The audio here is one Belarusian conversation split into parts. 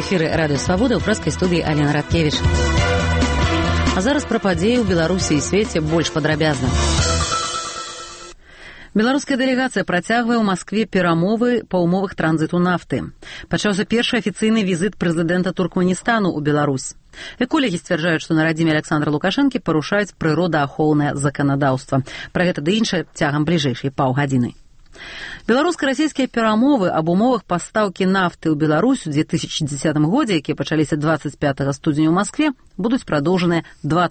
эфіры радыё Свабода, ў прэскай студыі Алена Радкевіч. А зараз пра падзеі ў Беларусі і свеце больш падрабязна. Беларуская дэлегацыя працягвае ў Маскве перамовы па ўмовах транзіту нафты. Пачаўся першы афіцыйны візіт прэзідэнта Туркменістану ў Беларусь. Эколагі сцвярджаюць, што на радзіме Александра Лукашэнкі парушаюць прыродаахоўнае заканадаўства. Пра гэта ды іншае цягам бліжэйшай паўгадзіны. Беларуска-расійскія перамовы аб умовах пастаўкі нафты ў Беларусь у 2010 годзе, якія пачаліся 25 студзеня ў Маскве, будуць прадоўжаныя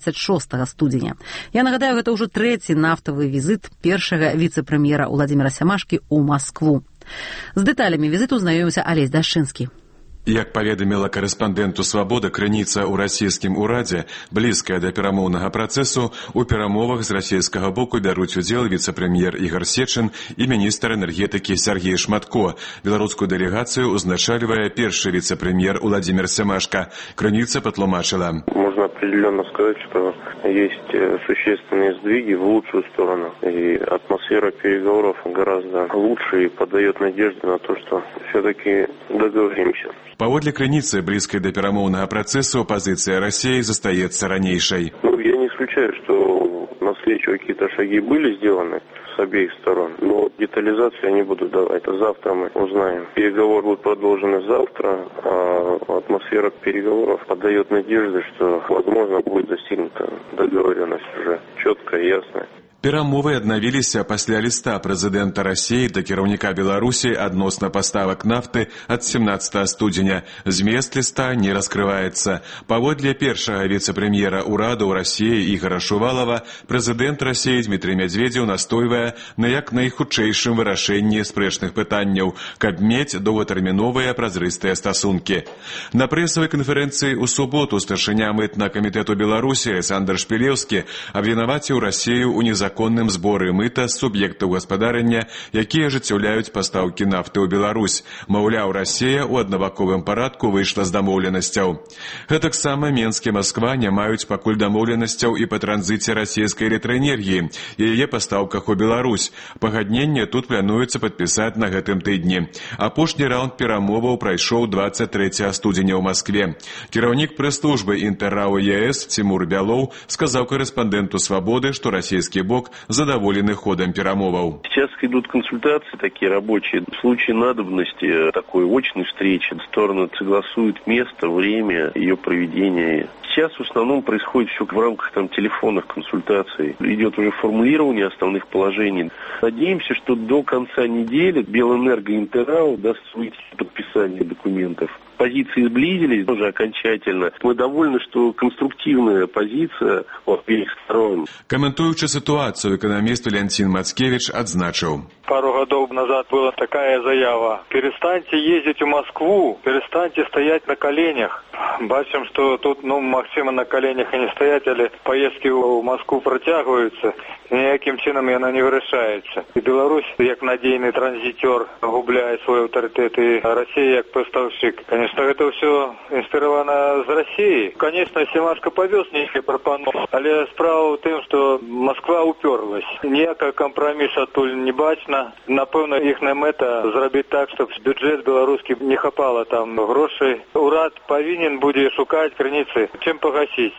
26 студзеня. Я нагадаю, гэта ўжо трэці нафтавы візіт першага віцэ-прэм'ера Уладзіміра Сямашкі ў Маскву. З дэталямі візіту знаёміўся Алесь Дашчынскі. Як паведаміла карэспандэнту «Свабода» крыніца ў расійскім урадзе, блізкая да перамоўнага працэсу, у перамовах з расійскага боку бяруць удзел віцэ-прэм'ер Ігар Сечын і міністр энергетыкі Сергей Шматко. Беларускую дэлегацыю узначальвае першы віцэ-прэм'ер Уладзімір Сямашка. Крыніца патлумачыла. Можно определенно сказать, что есть существенные сдвиги в лучшую сторону. И атмосфера переговоров гораздо лучше и подает надежду на то, что все-таки договоримся. Паводле крыніцы, блізкай да перамоўнага працэсу, пазіцыя России застаецца ранейшай. Я не исключаю, что навстречу какие-то шаги были сделаны с обеих сторон, но детализацию я не буду давать. Завтра мы узнаем. Переговоры будут продолжены завтра, а атмосфера переговоров подает надежды, что, возможно, будет достигнута договоренность уже четкая и ясная. Перамовы аднавіліся пасля ліста прэзідэнта Расіі да кіраўніка Беларусі адносна паставак нафты ад 17 студзеня. Змест ліста не раскрываецца. Паводле першага віцэ-прэм'ера ўраду ў Расіі Ігара Шувалава, прэзідэнт Расіі Дмітрый Медведзеў настойвае на як найхутчэйшым вырашэнні спрэчных пытанняў, каб мець доўгатэрміновыя празрыстыя стасункі. На прэсавай канферэнцыі ў суботу старшыня мытнага камітэту Беларусі Александр Шпілеўскі абвінаваціў Расію ў законным зборы мыта з суб'ектаў гаспадарання, якія ажыццяўляюць пастаўкі нафты ў Беларусь. Маўляў, Расія ў аднабаковым парадку выйшла з дамоўленасцяў. Гэтаксама Менск і Масква не маюць пакуль дамоўленасцяў і па транзіце расійскай электраэнергіі і яе пастаўках у Беларусь. Пагадненне тут плануецца падпісаць на гэтым тыдні. Апошні раунд перамоваў прайшоў 23 студзеня ў Маскве. Кіраўнік прэс-службы Інтэррау ЕС Цімур Бялоў сказаў карэспандэнту «Свабоды», што расійскі бок задоволены ходом перемовов. Сейчас идут консультации такие рабочие. В случае надобности такой очной встречи стороны согласуют место, время ее проведения. Сейчас в основном происходит все в рамках телефонных консультаций. Идет уже формулирование основных положений. Надеемся, что до конца недели Белэнерго и Интеррау даст выйти подписание документов. Позиции сблизились уже окончательно. Мы довольны, что конструктивная позиция у обеих сторон. Комментуючи ситуацию, экономист Валентин Мацкевич отзначил. Пару годов назад была такая заява. Перестаньте ездить в Москву, перестаньте стоять на коленях. Бачим, что тут, максимум на коленях и не стоять, але поездки в Москву протягиваются. Ніяким чином вона не вирішається. І Білорусь, як надійний транзитер, губляє свій авторитет, і Росія як поставщик. Звісно, це все інспіровано з Росії. Звісно, Сімашко повез нічого пропонував, але справа в тим, що Москва уперлась. Ніякого компромісу тут не бачно. Напевно, їхня мета зробити так, щоб бюджет білоруський не хапало там грошей. Уряд повинен буде шукати криниці, чим погасити.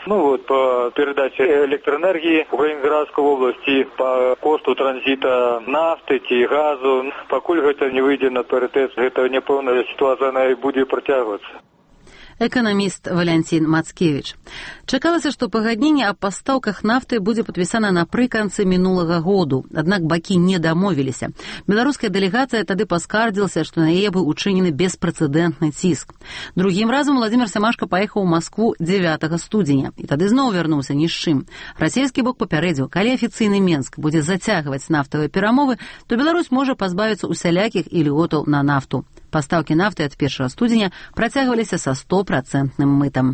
По передачі електроенергії в Калінінградську область, по кошту транзита нафты ці газу. Пакуль гэта не выйдзе на паритет, гэта няпэўная сітуацыя, она і будзе працягвацца. Эканаміст Валентин Мацкевич. Чакалася, што пагадненне аб пастаўках нафты будзе падпісана напрыканцы мінулага году, аднак бакі не дамовіліся. Беларуская дэлегацыя тады паскардзілася, што на яе быў учынены беспрэцэдэнтны ціск. Другім разам Уладзімір Сямашка паехаў у Маскву 9 студзеня, і тады зноў вярнуўся ні з чым. Расійскі бок папярэдзіў, калі афіцыйны Менск будзе зацягваць нафтавыя перамовы, то Беларусь можа пазбавіцца усялякіх ільготаў на нафту. Пастаўкі нафты ад 1 студзеня працягваліся са 100% мытам.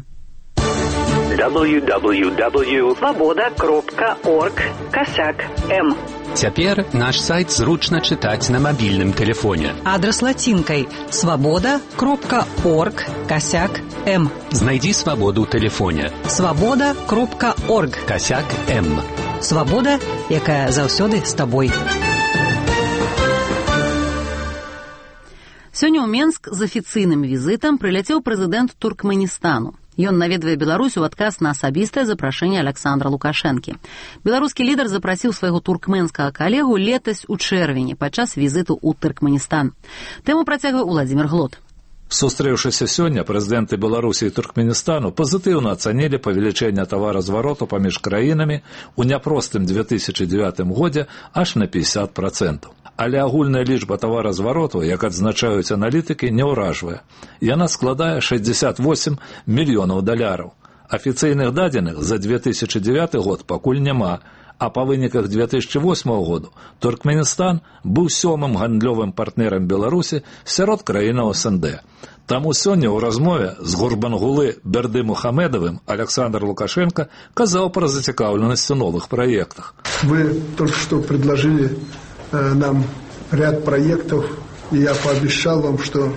www.svoboda.org/m. Цяпер наш сайт зручна чытаць на мабільным тэлефоне. Адрас лацінкай svoboda.org/m. Знайдзі свабоду ў тэлефоне. svoboda.org/m. Свабода, якая заўсёды з табой. Сёння ў Менск з афіцыйным візітам прыляцеў прэзідэнт Туркменістану. Ён наведвае Беларусь у адказ на асабістае запрашэнне Александра Лукашэнкі. Беларускі лідар запрасіў свайго туркменскага калегу летась у чэрвені падчас візіту ў Туркменістан. Тэму працягвае Уладзімір Глот. Сустрэўшыся сёння прэзідэнты Беларусі і Туркменістану пазітыўна ацанілі павелічэнне таваразвароту паміж краінамі ў няпростым 2009 годзе аж на 50%. Але агульная лічба таваразвароту, як адзначаюць аналітыкі, не ўражвае. Яна складае $68 мільёнаў. Афіцыйных дадзеных за 2009 год пакуль няма, а па выніках 2008 году Туркменістан быў 7-м гандлёвым партнерам Беларусі сярод краінаў СНД. Таму сёння ў размове з Гурбангулы Бердымухамедовым Александр Лукашенко казаў пра зацікаўленасць у новых праектах. Вы только что предложили нам ряд проектов, и я пообещал вам, что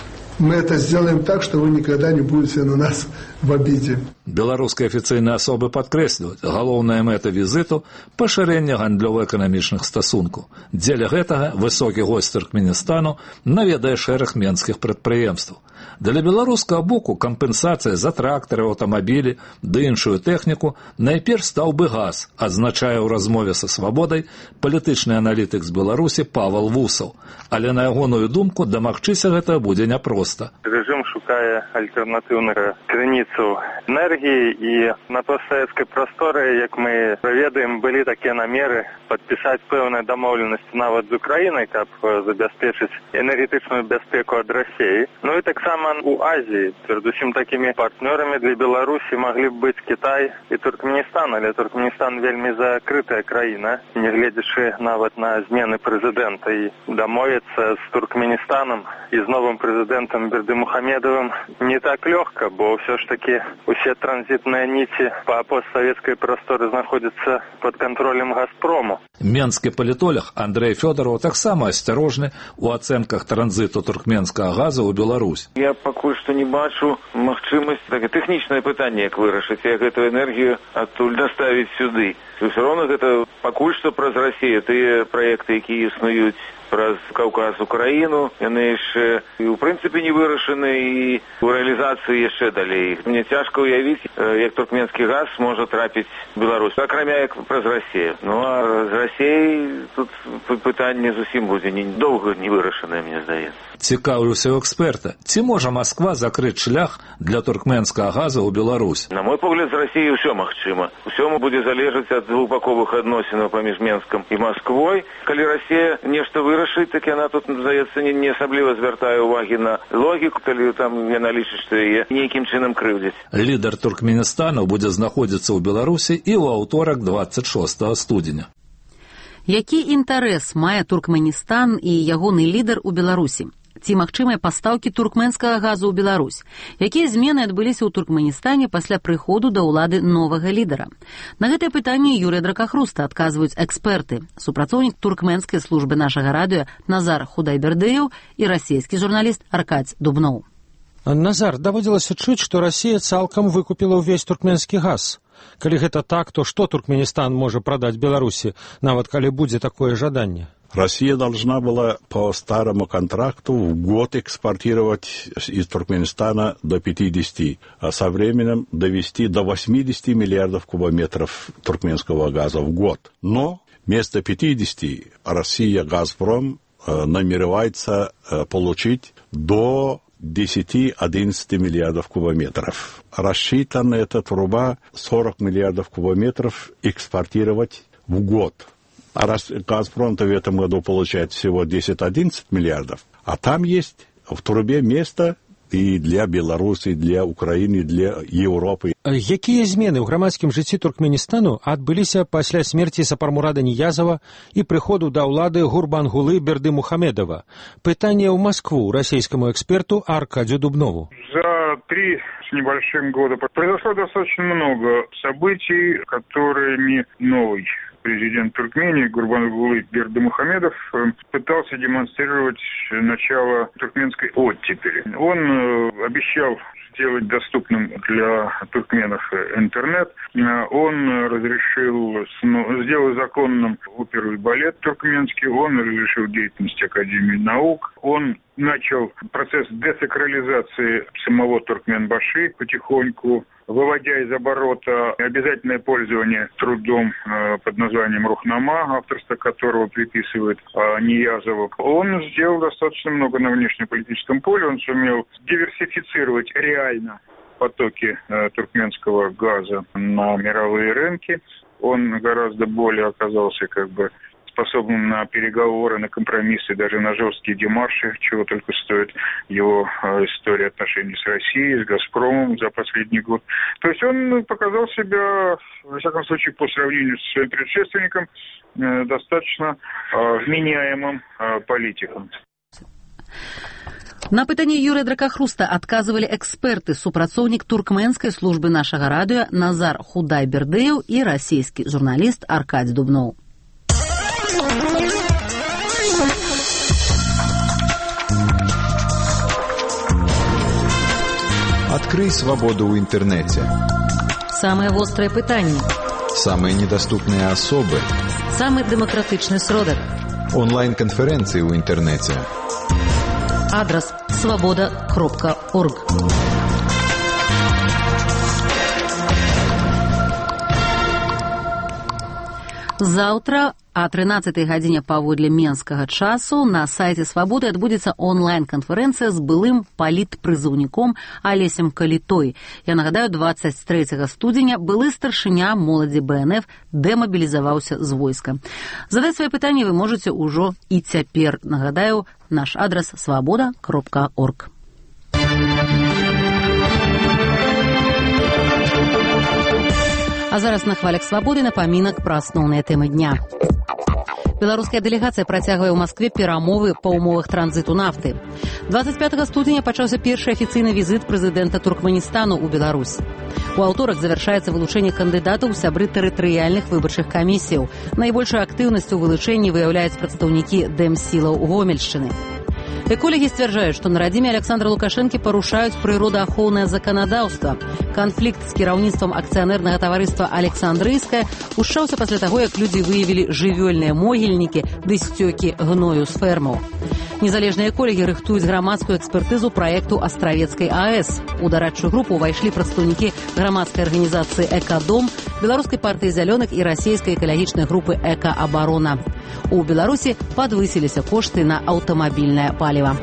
мы это сделаем так, что вы никогда не будете на нас в обиде. Беларускія афіцыйныя асобы падкрэсліваюць, галоўная мэта візіту – пашырэнне гандлёва-эканамічных стасункаў. Дзеля гэтага высокі госць Туркменістану наведае шэраг менскіх прадпрыемстваў. Для беларускага боку кампенсацыя за трактары, аўтамабілі ды іншую тэхніку найперш стаў бы газ, адзначае ў размове са «Свабодай» палітычны аналітык з Беларусі Павел Вусаў. Але на ягоную думку дамагчыся гэта будзе няпроста. Рэжым шукае альтэрнатыўную крыніцу энергії, і на постсавецкай прасторы, як мы ведаем, былі такія намеры падпісаць пэўныя дамоўленасці нават з Украінай, каб забяспечыць энергетычную бяспеку ад Расіі. Ну і таксама у Азіі, перадусім такімі партнёрамі для Беларусі маглі б быць Кітай і Туркменістан, але Туркменістан вельмі закрытая краіна, нягледзячы нават на змены прэзідэнта, і дамовіцца з Туркменістанам і з новым прэзідэнтам Бердымухамедовым не так лёгка, бо ўсё ж такі усе транзітныя ніці па постсавецкай прасторы знаходзяцца пад кантролем «Газпрому». Менскі палітолог Андрей Фёдоров таксама асцярожны ў ацэнках транзіту туркменскага газу ў Беларусь. Я пакуль што не бачу магчымасць, такое тэхнічнае пытанне, як вырашыць, як гэту энергію адтуль даставіць сюды. Усё роўна гэта пакуль што праз Расію, тыя праекты, якія існуюць праз Каўказ, Украіну, яны яшчэ і ў прынцыпе не вырашаны, і ў рэалізацыі яшчэ далей. Мне цяжка ўявіць, як туркменскі газ можа трапіць в Беларусь, акрамя як праз Расію. Ну а з Расіяй тут пытанне зусім будзе доўга не вырашанае, мне здаецца. Цікаўлюся ў эксперта, ці можа Масква закрыць шлях для туркменскага газа ў Беларусь? На мой погляд, з Расіяй усё магчыма. Усё будзе залежаць ад двухбаковых адносінаў паміж Менскам і Масквой. Калі Расія нешта вырашыць, так яна тут, здаецца, не асабліва звяртае ўвагі на логіку, калі там яна лічыць, што яе нейкім чынам крыўдзіць. Лідар Туркменістану будзе знаходзіцца ў Беларусі і ў аўторак 26 студзеня. Які інтарэс мае Туркменістан і ягоны лідар у Беларусі? Ці магчымыя пастаўкі туркменскага газу ў Беларусь? Якія змены адбыліся ў Туркменістане пасля прыходу да ўлады новага лідара? На гэтае пытанне Юрыя Дракахруста адказваюць эксперты, супрацоўнік туркменскай службы нашага радыё Назар Худайбердыеў і расійскі журналіст Аркадзь Дубноў. Назар, даводзілася чуць, што Расія цалкам выкупіла ўвесь туркменскі газ. Калі гэта так, то што Туркменістан можа прадаць Беларусі, нават калі будзе такое жаданне? Россия должна была по старому контракту в год экспортировать из Туркменистана до 50, а со временем довести до 80 миллиардов кубометров туркменского газа в год. Но вместо 50 Россия, «Газпром» намеревается получить до 10-11 миллиардов кубометров. Рассчитана эта труба 40 миллиардов кубометров экспортировать в год. А «Газпром»-то в этом году получает всего 10-11 миллиардов. А там есть в трубе место и для Беларуси, и для Украины, и для Европы. Якія змены ў грамадскім жыцці Туркменістану адбыліся пасля смерці Сапармурада Ниязова і прыходу да ўлады Гурбангулы Бердымухамедова? Пытанне ў Москву расійскому эксперту Аркадзю Дубнову. За 3 с небольшим года произошло достаточно много событий, которыми новый президент Туркмении Гурбангулы Бердымухамедов пытался демонстрировать начало туркменской оттепели. Он обещал сделать доступным для туркменов интернет. Он сделал законным оперу и балет туркменский, он разрешил деятельность Академии наук, он начал процесс десакрализации самого Туркменбаши потихоньку, выводя из оборота обязательное пользование трудом под названием Рухнама, авторство которого приписывает Ниязову. Он сделал достаточно много на внешнеполитическом поле, он сумел диверсифицировать реально потоки туркменского газа на мировые рынки. Он гораздо более оказался способным на переговоры, на компромиссы, даже на жесткие демарши, чего только стоит его история отношений с Россией, с «Газпромом» за последний год. То есть он показал себя, во всяком случае, по сравнению со своим предшественником, достаточно вменяемым политиком. На пытанне Юрыя Дракахруста адказвалі эксперты, супрацоўнік туркменскай службы нашага радыё Назар Худай-Бердыев і расійскі журналіст Аркадзь Дубноў. Открой свободу в интернете. Самые острые пытания. Самые недоступные особы. Самый демократичный сродок. Онлайн-конференции в интернете. Адрес svoboda.org. Заўтра о 13 гадзіне паводле менскага часу на сайце «Свабоды» адбудзецца онлайн-канферэнцыя з былым палітпрызыўніком Алесем Калітой. Я нагадаю, 23 студзеня былы старшыня моладзі БНФ дэмабілізаваўся з войска. Задаць свае пытанні вы можаце ўжо і цяпер. Нагадаю, наш адрес svoboda.org. А зараз на хвалях свабоды напамінак пра асноўныя тэмы дня. Беларуская дэлегацыя працягвае ў Маскве перамовы па ўмовах транзіту нафты. 25 студзеня пачаўся першы афіцыйны візіт прэзідэнта Туркменістану ў Беларусь. У аўторак завяршаецца вылучэнне кандыдатаў у сябры тэрытарыяльных выбарчых камісіяў. Найбольшую актыўнасць у вылучэнні выяўляюць прадстаўнікі дэмсілаў Гомельшчыны. Экологи сцвярджаюць, што на радзіме Александра Лукашэнкі парушаюць прыродаахоўнае заканадаўства. Канфлікт з кіраўніцтвам акцыянернага таварыства «Александрыйскае» ушчаўся пасля таго, як людзі выявілі жывёльныя могільнікі ды сцёкі гною з фермаў. Незалежныя экологи рыхтуюць грамадскую экспертызу праекту Астравецкай АЭС. У дарадчую групу ўвайшлі прадстаўнікі грамадскай арганізацыі «Экадом», беларускай партыі зялёных і расійскай экалагічнай групы «Экаабарона». У Беларусі падвысіліся кошты на аўтамабільнае паліва.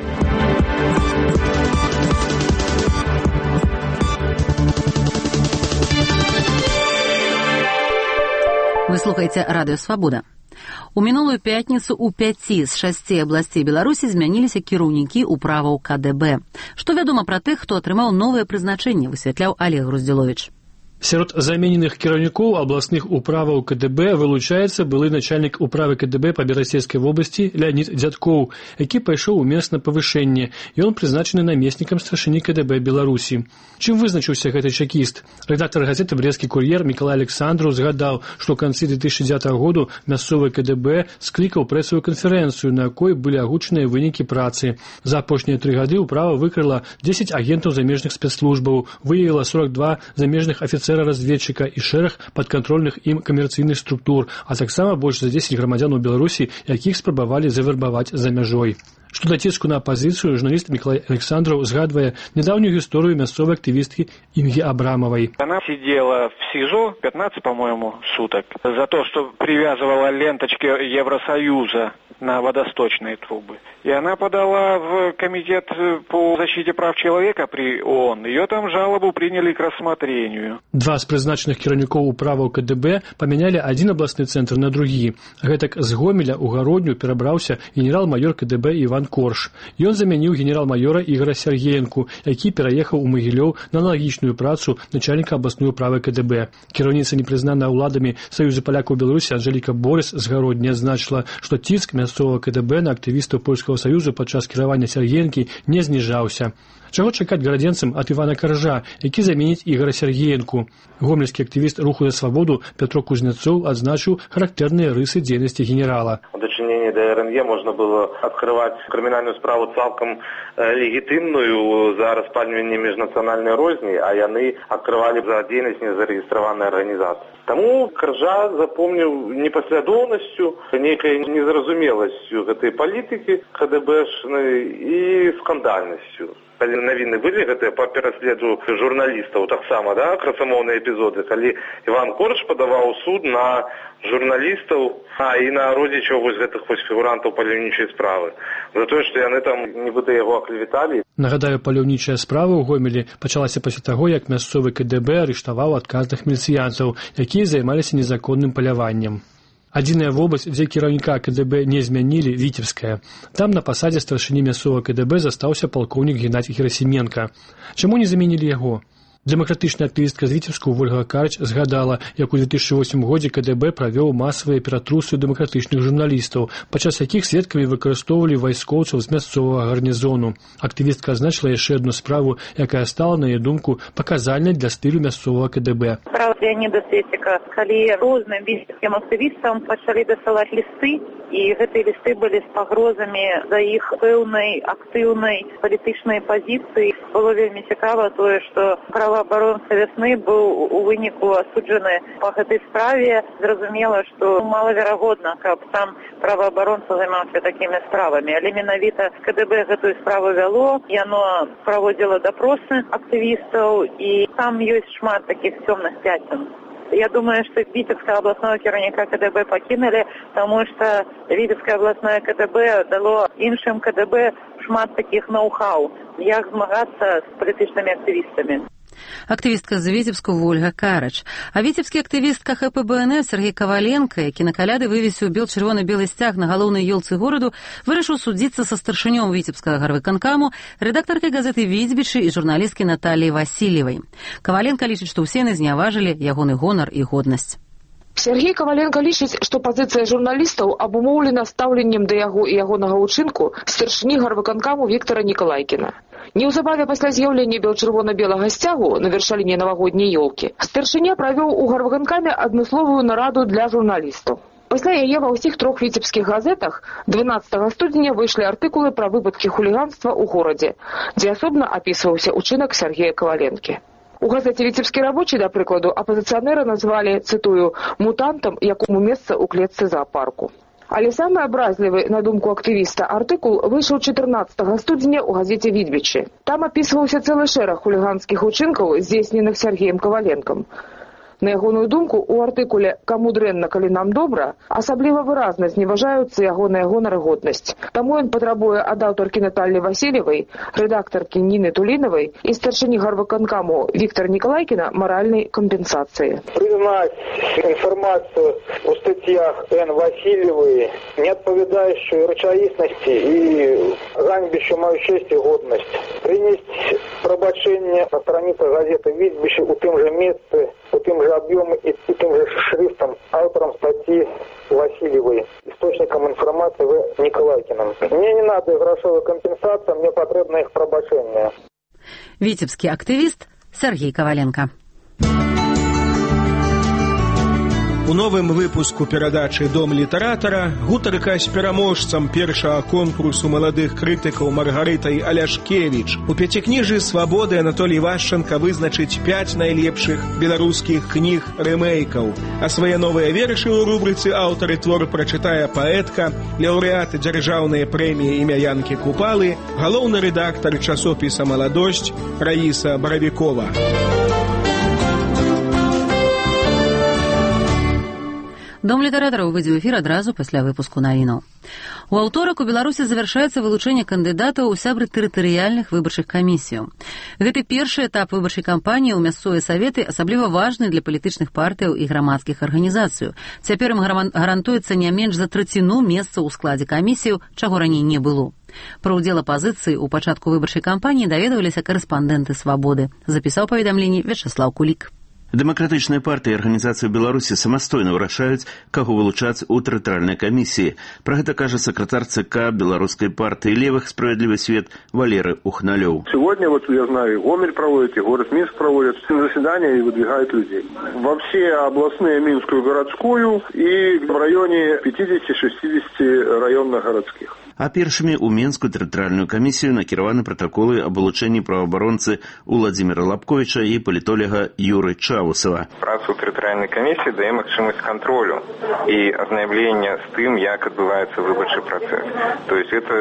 Вы слухаеце радыё «Свабода». У мінулую пятніцу ў 5 з 6 абласцей Беларусі змяніліся кіраўнікі ўправаў КДБ. Што вядома пра тых, хто атрымаў новае прызначэнне, высвятляў Олег Груздзіловіч. Сярод замененых кіраўнікоў абласных управаў КДБ вылучаецца былы начальнік управы КДБ па Берасцейскай вобласці Леонид Дзядкоў, які пайшоў у месца павышэння. Ён прызначаны намеснікам старшыні КДБ Беларусі. Чым вызначыўся гэты чекіст? Рэдактар газеты «Брестскі кур'ер» Мікалай Александраў згадаў, што ў канцы 2010 году мясцовы КДБ склікаў прэсавую канферэнцыю, на якой былі агучаныя вынікі працы. За апошнія 3 гады ўправа выкрыла 10 агентаў замежных спецслужбаў, выявіла 42 замежных афіцэра-разведчыка і шэраг падкантрольных ім камерцыйных структур, а таксама больш за 10 грамадзянаў Беларусі, якіх спрабавалі завербаваць за мяжой. Што да ціску на апазіцыю, журналіст Мікалай Александраў згадвае нядаўнюю гісторыю мясцовай актывісткі Інгі Абрамавай. Она сидела в СИЗО 15, по-моему, суток за то, что привязывала ленточки Евросоюза на водосточные трубы. И она подала в комитет по защите прав человека при ООН. Ее там жалобу приняли к рассмотрению. 2 з прызначаных кіраўнікоў управаў КДБ памянялі один абласны цэнтр на другі. Гэтак з Гомеля ў Гародню перабраўся генерал-майор КДБ Іван Корж. Ён замяніў генерал-майора Ігора Сергеенку, які пераехаў у Магілёў на аналагічную працу начальніка абласной управы КДБ. Кіраўніца непрызнанная ўладамі Саюза палякаў Беларусі Анжэліка Борыс з Гародні адзначыла, што ціск мясцовага КДБ на актывістаў Польскага Саюзу падчас кіравання Сергеенкі не зніжаўся. Чаго чакаць гарадзенцам ад Івана Каржа, які заменіць Ігора Сергеенку? Гомельскі актывіст руху за свабоду Петро Кузнецов адзначыў характэрныя рысы дзейнасці генерала. В дачыненні да РНЕ можна было адкрываць крымінальную справу цалкам легітымную за распальванне міжнацыянальнай розні, а яны адкрывалі за дзейнасць незарэгістраванай арганізацыі. Таму Каржа запомніў непаслядоўнасцю, нейкай незразумеласцю гэтай палітыкі КДБшнай і скандальнасцю. Калі навіны былі гэтыя па пераследу журналістаў, таксама, да, красамоўныя эпізоды, калі Іван Корч падаваў суд на журналістаў і на родзічаў вось гэтых вось фігурантаў паляўнічай справы. За тое, што яны там нібыта яго аклеветалі. Нагадаю, паляўнічая справа ў Гомелі пачалася пасля таго, як мясцовы КДБ арыштаваў адказных міліцыянцаў, якія займаліся незаконным паляваннем. Адзіная вобласць, дзе кіраўніка КДБ не змянілі, Віцебская. Там на пасадзе старшыні мясцовага КДБ застаўся палкоўнік Геннадзій Герасіменка. Чаму не заменілі яго? Дэмакратычная актывістка з Віцебску Вольга Карч згадала, як у 2008 годзе КДБ правёў масавыя ператрусы дэмакратычных журналістаў, падчас якіх сведкамі выкарыстоўвалі вайскоўцаў з мясцовага гарнізону. Актывістка азначыла яшчэ адну справу, якая стала, на яе думку, паказальнай для стылю мясцовага КДБ. Справа Леаніда Светіка, калі розным віцебскім актывістам пачалі дасылаць лісты, і гэтыя лісты былі з пагрозамі за іх пэўнай актыўнай палітычнай пазіцыі. Было вельмі цікава тое, што праваабаронца вясны быў у выніку асуджаны па гэтай справе. Зразумела, што малаверагодна, каб сам праваабаронца займаўся такімі справамі. Але менавіта КДБ гэтую справу вяло, яно праводзіла допросы актывістаў, і там ёсць шмат такіх цёмных пятен. Я думаю, что Витебское областное кіраўніка КДБ покинули, потому что Витебское областное КДБ дало іншим КДБ шмат таких ноу-хау, як змагаться с политичными активистами. Актывістка з Віцебску Вольга Карач. А віцебскі актывіст КХП БНФ Сергей Коваленко, які на каляды вывесіў бел-чырвоны-белы сцяг на галоўнай ёлцы гораду, вырашыў судзіцца са старшынём віцебскага гарвыканкаму, рэдактаркай газеты «Віцебічы» і журналісткай Натальяй Васильевой. Коваленко лічыць, што ўсе яны зняважылі ягоны гонар і годнасць. Сергей Коваленко лічыць, што пазіцыя журналістаў абумоўлена стаўленнем да яго і ягонага ўчынку старшыні гарвыканкаму Віктара Нікалайкіна. Неўзабаве пасля з'яўлення бел-чырвона-белага сцягу на вяршаліне навагодняй ёлкі старшыня правёў у гарвыканкаме адмысловую нараду для журналістаў. Пасля яе ва ўсіх трох віцебскіх газетах 12 студзеня выйшлі артыкулы пра выпадкі хуліганства ў горадзе, дзе асобна апісваўся ўчынак Сергея Коваленкі. У газеце «Віцебскі рабочий», да прыкладу, апазіцыянера назвалі, цытую, «мутантам, якому месца ў клетцы зоапарку». Але самы абразлівы, на думку актывіста, артыкул выйшаў 14 студзеня ў газеце «Відзьбічы». Там апісваўся цэлы шэраг хуліганскіх учынкаў, здзейсненых Сергеем Коваленкам. На ягоную думку, у артыкуле «Каму дрэнна, калі нам добра» асабліва выразна зневажаюцца ягоная гонар і годнасць. Таму ён патрабуе ад аўтаркі Натальі Васильевой, рэдактаркі Ніны Тулінавай і старшыні гарвыканкаму Віктара Нікалайкіна маральнай кампенсацыі. Признать информацию в статьях Н. Васильевой, не отповедающую рычаистности и ганьбящую мою честь и годность. Принести пробачение на странице газеты «Витьбище» у тем же месте, у тем же объеме и тем же шрифтом автором статьи Васильевой, источником информации В. Николайкиным. Мне не надо грошовой компенсации, мне потребно их пробачение. Витебский активист Сергей Коваленко. У новым выпуску перадачы «Дом літаратара» гутарка з пераможцам першага конкурсу маладых крытыкаў Маргарытай Аляшкевіч. У пяцікніжы «Свабоды» Анатолій Вашчанка вызначыць 5 найлепшых беларускіх кніг рэмейкаў. А свае новыя вершы ў рубрыцы «Аўтары твор» прачытае паэтка, лаўрэат дзяржаўнай прэміі імя Янкі Купалы, галоўны рэдактар часопіса «Маладосць» Раіса Баравікова. Дом літаратараў выйдзе ў эфір адразу пасля выпуску навінаў. У аўторак у Беларусі завяршаецца вылучэнне кандыдатаў у сябры тэрытарыяльных выбарчых камісіяў. Гэты першы этап выбарчай кампаніі ў мясцовыя саветы асабліва важны для палітычных партыяў і грамадскіх арганізацый. Цяпер ім гарантуецца не менш за траціну месцаў у складзе камісіяў, чаго раней не было. Пра ўдзел апазіцыі ў пачатку выбарчай кампаніі даведаваліся карэспандэнты «Свабоды». Запісаў паведамленне Вячаслаў Кулік. Дэмакратычныя партыі і арганізацыі Беларусі самастойна вырашаюць, каго вылучаць у тэрытарыяльнай камісіі. Пра гэта кажа сакратар ЦК Беларускай партыі левых «Справедливый свет» Валерий Ухналёв. Сегодня, я знаю, и Гомель проводит, и город Минск проводит заседания и выдвигают людей. Во все областные, Минскую, городскую и в районе 50-60 районных городских. А першымі ў Менскую тэрытарыяльную камісію накіраваны пратаколы аб вылучэнні праваабаронцы Уладзіміра Лапковіча і палітолага Юры Чаусава. Праца ў тэрытарыяльнай камісіі дае магчымасць кантролю і азнаямлення з тым, як адбываецца выбарчы працэс. То есть это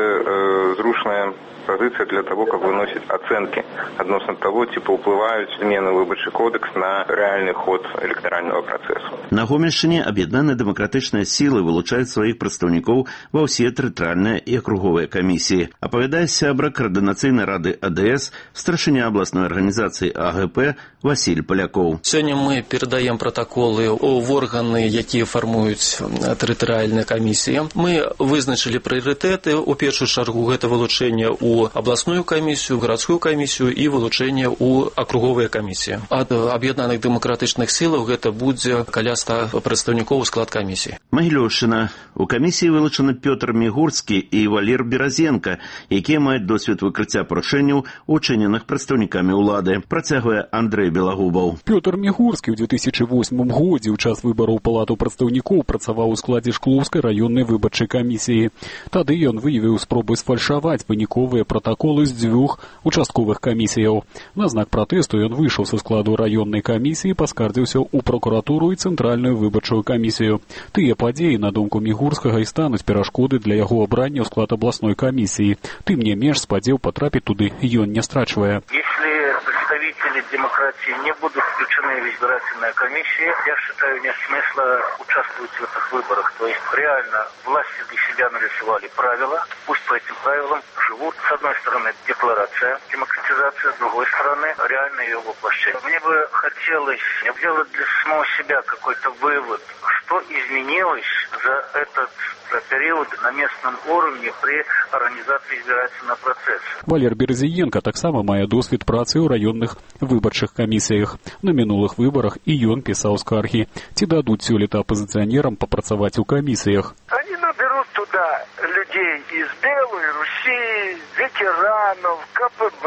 зручная позиция для того, как выносить оценки относно того, уплывают змены выборчий кодекс на реальный ход электорального процесса. На Гомельшчыне аб'яднаныя дэмакратычныя сілы вылучаюць сваіх прадстаўнікоў ва ўсе тэрытарыяльныя і акруговыя камісіі. Апавядае сябра Координацыйнай рады АДС, старшыня абласной арганізацыі АГП Василь Поляков. Сёння мы перадаем протоколы в органы, якія фармуюць тэрытарыяльныя камісіі. Мы вызначылі прыярытэты. У першую чаргу гэта вылучэнне у областную комиссию, городскую комиссию и вылучение у округовой комиссии. От объединенных демократичных сил это будет каля 100 представников склад комиссии. Магілёўшчына. У камісіі вылучаны Пётр Мігурскі і Валер Беразенко, якія маюць досвед выкрыцця парушэнняў, учыненых прадстаўнікамі ўлады, працягвае Андрэй Белагубаў. Пётр Мігурскі ў 2008 годзе ў час выбараў палату прадстаўнікоў працаваў у складзе Шклоўскай раённай выбарчай камісіі. Тады ён выявіў спробы сфальшаваць выніковыя протоколы з 2 участковых камісіяў. На знак пратэсту ён выйшаў са складу раённай камісіі і паскардзіўся ў прокуратуру і цэнтральную выбарчую камісію. Тыя падзеі, на думку Мігурскага, і стануць перашкоды для яго абрання ў склад абласной камісіі. Тым не менш, спадзеў потрапіць туды ён не страчвае. Если представители демократии не будут включены в избирательные комиссии, я считаю, нет смысла участвовать в этих выборах. То есть реально власти для себя нарисовали правила, пусть по этим правилам живут. С одной стороны декларация, демократизация, с другой стороны реально ее воплощение. Мне бы хотелось сделать для самого себя какой-то вывод, что изменилось за этот период на местном уровне при организации избирательного процесса. Валер Беразенко таксама мае досвед працы ў раённых выбарчых камісіях. На мінулых выбарах і ён пісаў скаргі. Ці дадуць сёлета апозіцыянерам папрацаваць у камісіях? Они наберут туда людей из Белой Руси, ветеранов, КПБ,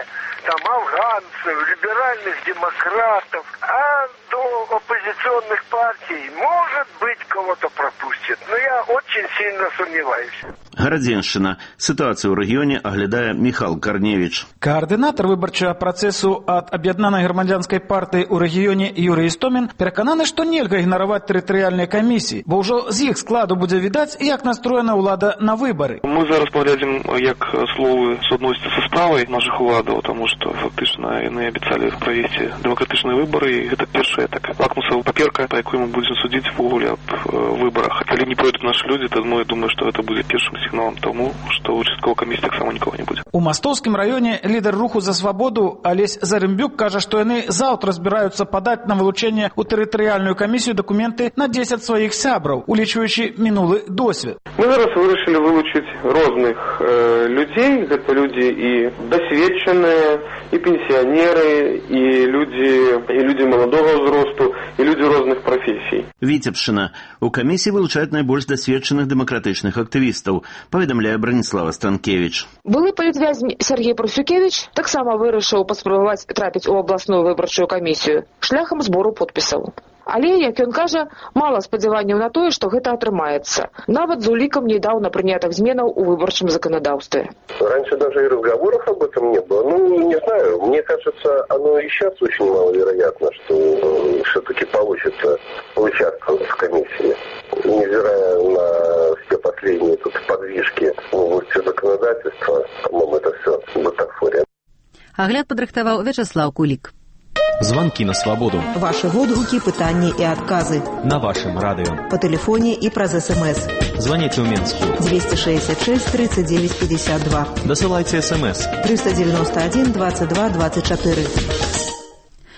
афганцев, либеральных демократов, а до оппозиционных партий, может быть, кого-то пропустят. Но я очень сильно сомневаюсь. Гарадзеншчына. Ситуацию в регионе оглядае Михал Корневич. Координатор выборчего процессу от Объединенной громадянской партии у регионе Юрий Истомин переконаны, что нельга игнорировать территориальные комиссии, бо уже з их складу буде видать, як настроена влада на выборы. Мы зараз поглядим, як словы соотносятся со справой наших уладов, потому что фактично они обещали провести демократичные выборы, и это первая такая лакмусовая паперка, по якой мы будем судить в уголе об выборах. Если не пройдут наши люди, то я думаю, что это будет первым сигналом тому, что в участковой комиссии так само никого не будет. У Мостовскім районе лидер руху за свободу Олесь Зарымбюк каже, что они завтра збираются подать на вилучення у територіальну комісію документи на 10 своїх сябрів, улічуючи минулий досвід. Ми зараз вирішили вилучити різних людей. Це люди і досвідчені, і пенсіонери, і люди молодого возрасту, і люди різних професій. Віцебщина. У комісії вилучають найбільш досвідчених демократичних активістів, повідомляє Браніслава Станкевич. Былы палітвязень Сергей Прусюкевич таксама вырашыў паспрабаваць трапіць у абласную выбарчую камісію шляхам збору подпісаў. Але, як ён кажа, мала спадзяванняў на тое, што гэта атрымаецца. Нават з улікам недавно принятых зменаў у выборчем законодавстве. Раньше даже и разговоров об этом не было. Не знаю, мне кажется, оно и сейчас очень маловероятно, что все-таки получится участвовать в комиссии. Невзирая на все последние тут подвижки в области законодательства, по-моему, это все бутафория. Агляд падрыхтаваў Вячеслав Кулик. Звонки на свободу. Ваши водгуки, пытания и отказы. На вашем радио. По телефоне и праз СМС. Звоните в Минске. 266 39 52. Досылайте СМС. 391 22 24.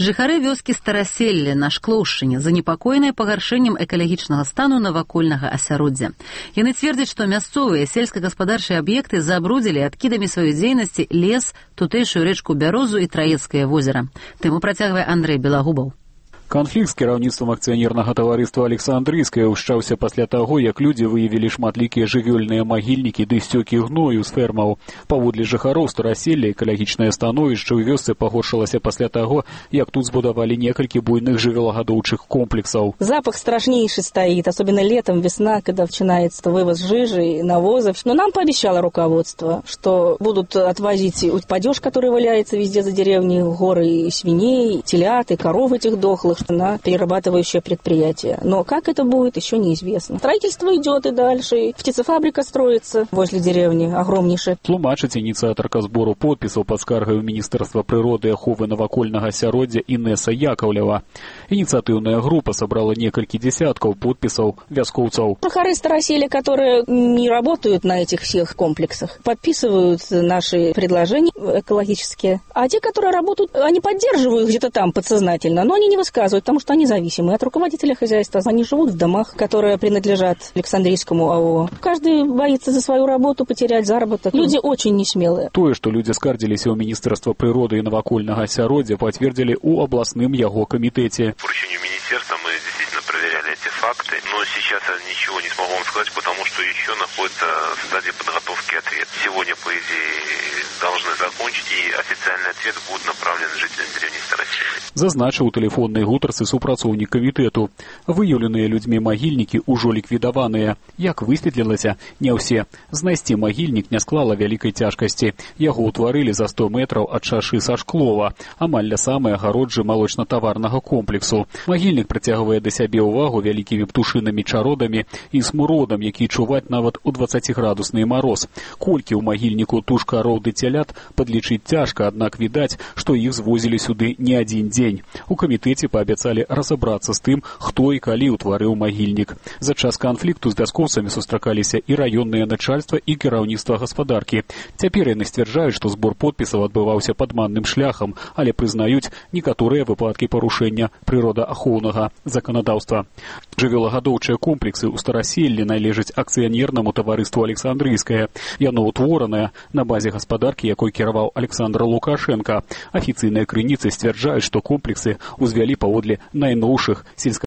Жыхары вёскі Стараселле на Шклоўшчыне занепакоеныя пагаршэннем экалагічнага стану навакольнага асяроддзя. Яны цвердзяць, што мясцовыя сельскагаспадарчыя аб'екты забрудзілі адкідамі сваёй дзейнасці лес, тутэйшую рэчку Бярозу і Траецкае возера. Тэму працягвае Андрэй Белагубаў. Канфлікт з кіраўніцтвам акцыянернага таварыства «Александрыйскае» ўшчаўся пасля таго, як людзі выявілі шматлікія жывёльныя магільнікі ды сцёкі гною з фермаў. Паводле жыхароў Стараселля экалагічнае становішча ў вёсцы пагоршылася пасля таго, як тут збудавалі некалькі буйных жывёлагадоўчых комплексаў. Запах страшнейший стоит, особенно летом, весна, когда начинается вывоз жижи, навозов. Но нам пообещало руководство, что будут отвозить падеж, который валяется везде за деревней, горы свиней, телят и коров этих дохлых, на перерабатывающее предприятие. Но как это будет, еще неизвестно. Строительство идет и дальше. Птицефабрика строится возле деревни, огромнейшая. Тлумачыць ініцыятарка збору подпісаў пад скаргай у Міністэрства прыроды і аховы навакольнага асяроддзя Інеса Яковлева. Ініцыятыўная група сабрала некалькі десяткаў подпісаў вяскоўцаў. Жыхары Стараселля, которые не работают на этих всех комплексах, подписывают наши предложения экологические. А те, которые работают, они поддерживают где-то там подсознательно, но они не высказывают, потому что они зависимы от руководителя хозяйства. Они живут в домах, которые принадлежат Александрийскому АО. Каждый боится за свою работу потерять заработок. Люди очень несмелые. Тое, што людзі скардзіліся ў Міністэрства прыроды і навакольнага асяроддзя, пацвердзілі ў абласным яго камітэце. Поручению министерства мы действительно проверяли эти факты, но сейчас я ничего не смогу вам сказать, потому что еще находится в стадии подготовки ответ. Сегодня, по идее, должны закончить, и официальный ответ будет направлен жителям деревни Староселля. Зазначыў у тэлефоннай гутарцы супрацоўнік камітэту. Выяўленыя людзьмі магільнікі ўжо ліквідаваныя. Як высветлілася, не ўсе. Знайсці магільнік не склала вялікай цяжкасці. Яго ўтварылі за 100 метраў ад шашы са Шклова, амаль ля самай агароджы малочна-таварнага комплексу. Магільнік прыцягвае да сябе ўвагу вялікімі птушынымі чародамі і смуродам, які чуваць нават у 20-градусны мароз. Колькі ў магільніку туш кароў ды цялят падлічыць цяжка, аднак відаць, што іх звозілі сюды не адзін дзень. У камітэце паабяцалі разабрацца з тым, хто і калі ўтварыў магільнік. За час канфлікту з вяскоўцамі сустракаліся і раённае начальства, і кіраўніцтва гаспадаркі. Цяпер яны сцвярджаюць, што збор подпісаў адбываўся падманным шляхам, але прызнаюць некаторыя выпадкі парушэння прыродаахоўнага заканадаўства. Жывёлагадоўчыя комплексы ў Стараселлі належаць акцыянернаму таварыству «Александрыйскае». Яно ўтворанае на базе гаспадаркі, якой кіраваў Александр Лукашенко. Афіцыйныя крыніцы сцвярджаюць, што комплексы узвялі паводле найноўшых